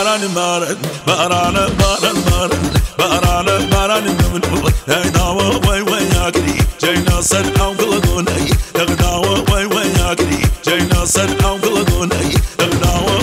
باران باران باران باران باران باران باران من هاي داوا وي وي ياكري جينا سن او قلقوني داوا وي وي ياكري جينا سن او قلقوني داوا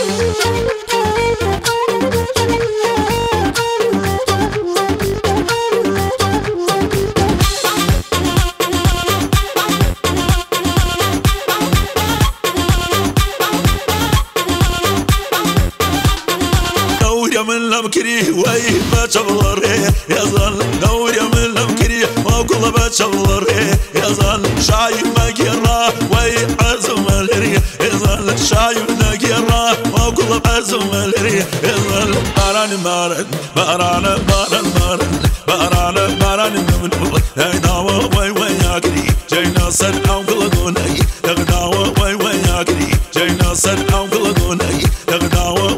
من لمكري وي ما تشغلري يظل دور يا من لمكري وكل ما تشغلري يظل شايف ما جرا وي عزم الري يظل شايف ما جرا وكل عزم الري يظل باران باران باران باران باران باران باران من هاي داوا وي وي ياكري جينا سن او قلقوني داوا وي وي ياكري جينا سن او قلقوني داوا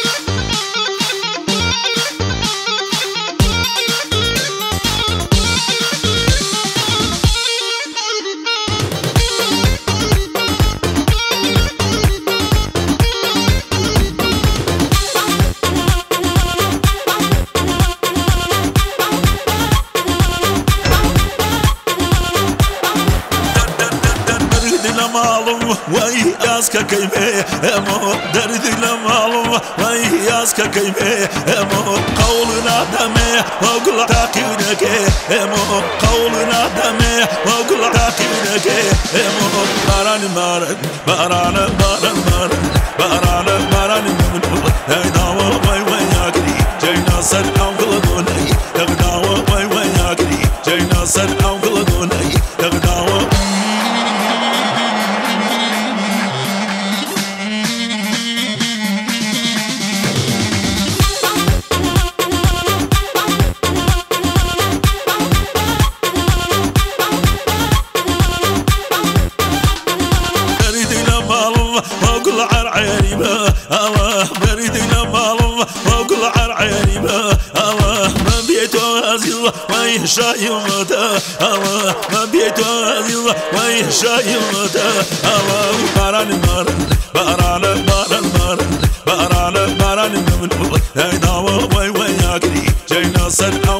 وي ياسك كيمه امو درد لمالو وي ياسك كيمه امو قولنا دمه وقل تاكينك امو قولنا دمه وقل تاكينك امو باران باران باران باران باران باران من هاي داوا وي وي ياكري جينا سن او قلقوني داوا وي وي ياكري جينا سن او قلقوني داوا وقل عرعيني ما الله بريدنا مالله وقل عرعيني ما الله ما بيته أزيل ما يشاي متى الله ما بيته أزيل ما يشاي متى الله باران باران باران باران باران باران باران من هاي داوا وي وي ياكري جينا سن